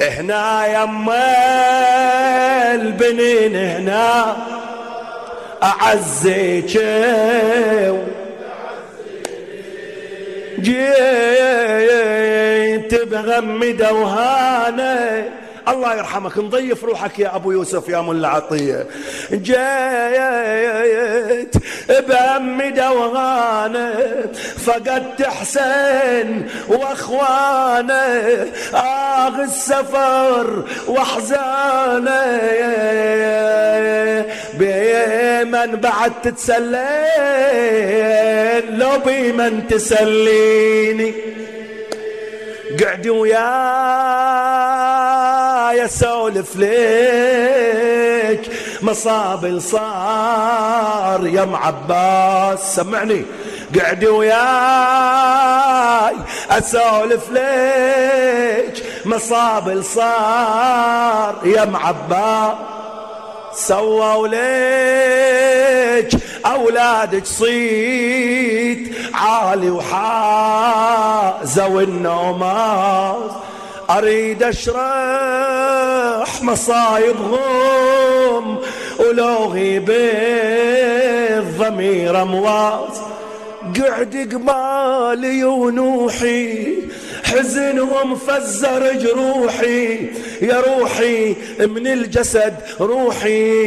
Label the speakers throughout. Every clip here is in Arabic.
Speaker 1: هنا يما البنين هنا أعزيك جيت بغمدة وهانة. الله يرحمك نضيف روحك يا أبو يوسف يا ملا عطية. جيت بغمدة وهانة فقدت حسين واخوانه السفر واحزانه بمن بعد تتسلين لو بمن تسليني. قعدي وياي اسولف ليك مصاب صار يا ام عباس. سمعني. قعدي وياي اسولف ليك مصاب صار يا ام عباس. سووا ليك أولادك صيت عالي وحازوا النوماس. أريد أشرح مصايبهم ولو غيب الضمير أمواس. قعد قبالي ونوحي حزنهم فزر جروحي يا روحي من الجسد روحي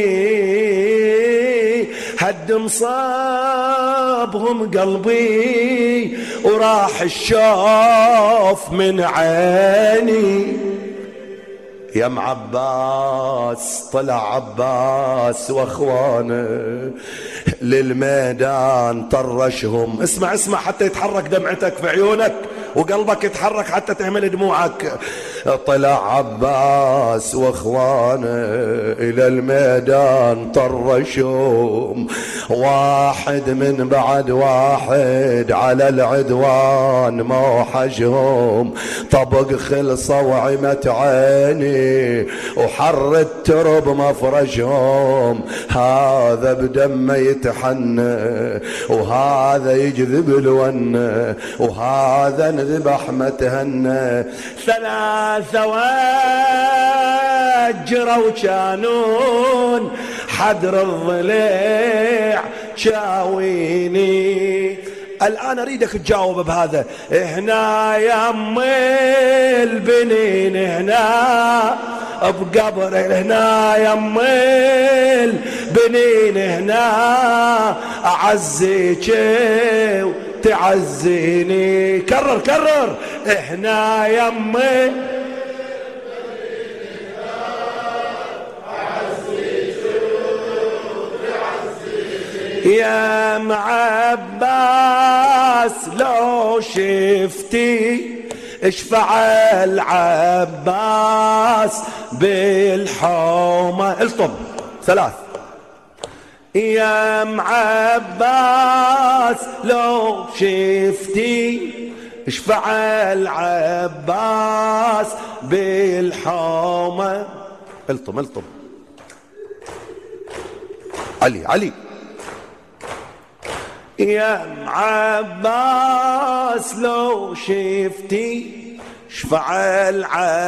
Speaker 1: هد مصابهم قلبي وراح الشوف من عيني. يا ام عباس طلع عباس واخوانه للميدان طرشهم. اسمع اسمع حتى يتحرك دمعتك في عيونك وقلبك يتحرك حتى تهمل دموعك. طلع عباس واخوانه الى الميدان طرشهم واحد من بعد واحد على العدوان موحشهم. طبق خلصة وعمت عيني وحر الترب مفرشهم. هذا بدمه يتحنى وهذا يجذب الونه وهذا انذبح متهنى. ثلاثة وجروا وكانون حدر الضليع شاويني. الآن أريدك تجاوب بهذا. هنا يا أم البنين هنا بقبر هنا يا أم البنين هنا أعزيك تعزيني. كرر كرر. هنا يا أم يا ام عباس لو شفتي اش فعل عباس بالحومة. الطب ثلاث. يا ام عباس لو شفتي اش فعل عباس بالحومة. الطم الطم. علي علي. يا ام عباس لو شفتي شفعل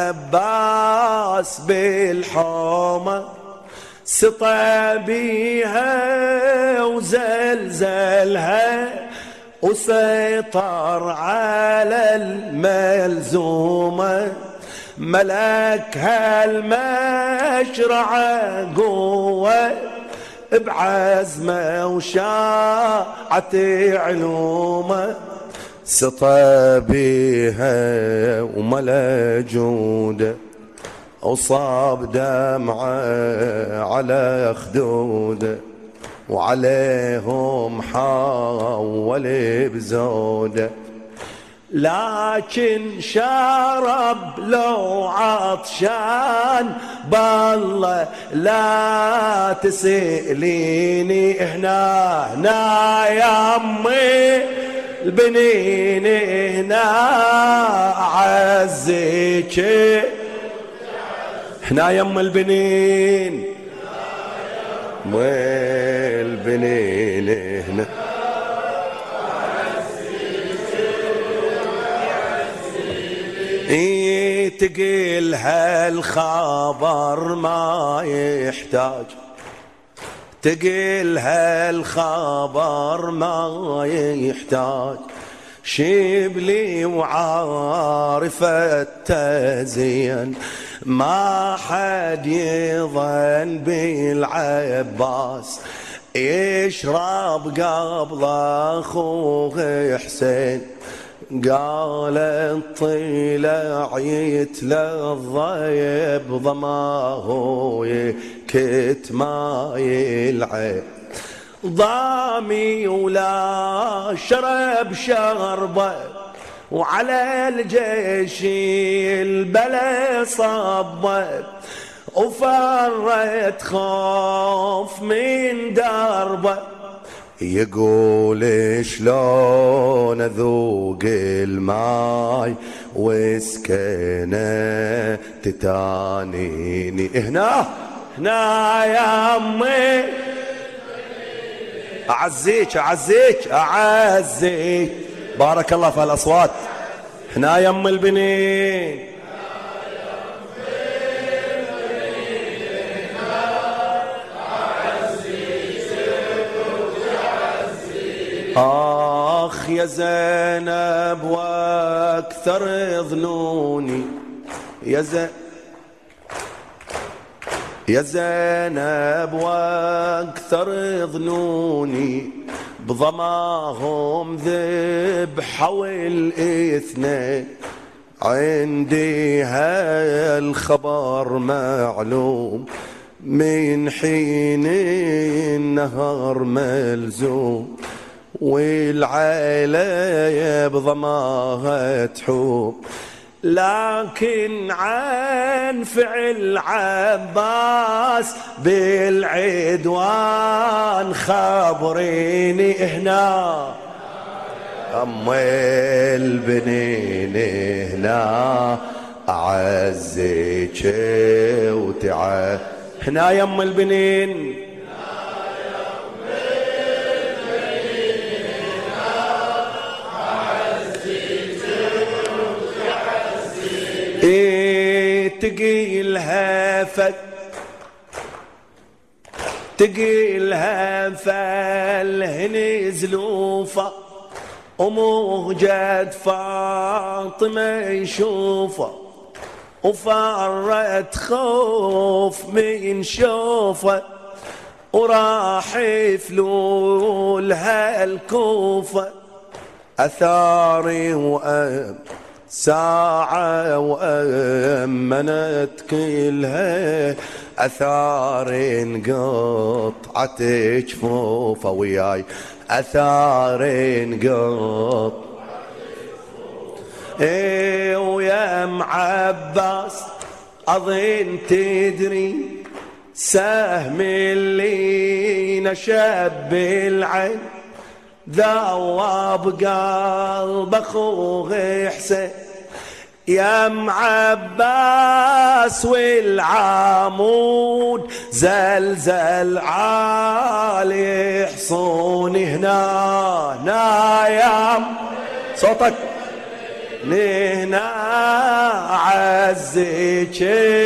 Speaker 1: عباس بالحومة. سطى بيها وزلزلها وسيطر على الملزومة. ملكها المشرعة قوة بعزمه وشاعت علومه. سطى بيها وملا جوده وصاب دمعه على خدوده وعليهم حول بزوده. لكن شرب لو عطشان بالله لا تسأليني. هنا يا أمي البنين هنا أعزيك. هنا يا أم البنين البنين هنا تقيلها الخبر ما يحتاج، تقيلها الخبر ما يحتاج، شبلي وعارفة تزين، ما حد يظن بالعباس يشرب قبل أخوه حسين. قال طلع يتلظى بضماه يكتما يلعب ضامي ولا شرب شربه، وعلى الجيش البلا صبه، وفرت خوف من دربه. يقول شلون اذوق الماي وسكنه تتانيني. هنا يا امي اعزيك اعزيك اعزيك، بارك الله في الاصوات. هنا يا ام البنين، آخ يا زينب واكثر ظنوني، يا زينب واكثر ظنوني، بضماهم ذبحوا الاثنين، عندي هالخبر معلوم من حين النهار ملزوم، والعيلة بضماها تحوم، لكن عن فعل عباس بالعدوان خبريني. هنا أم البنين هنا أعزيك وتعال. هنا يا أم البنين، تقيلها فالهن زلوفة، وموجد فاطمة يشوفه، وفرت خوف من شوفه، وراح يفلولها الكوفة. أثاري وأم ساعة وأمنت كلها، أثار انقطعت جفوفه وياي، أثار انقطعت. ويا ام عباس أظن تدري سهم اللي نشب بالعين، ذوب قلب أخوه حسين. يا ام عباس والعمود زلزل عالي حصوني. هنا يا ام صوتك، هنا عزيك.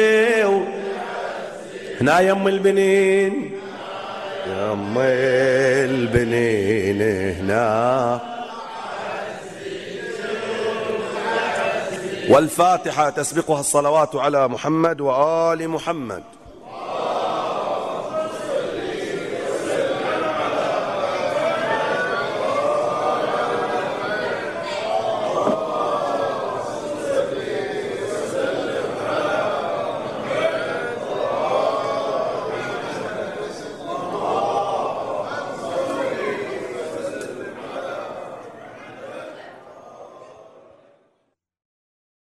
Speaker 1: هنا يا ام البنين، يا ام البنين هنا. والفاتحة تسبقها الصلوات على محمد وآل محمد.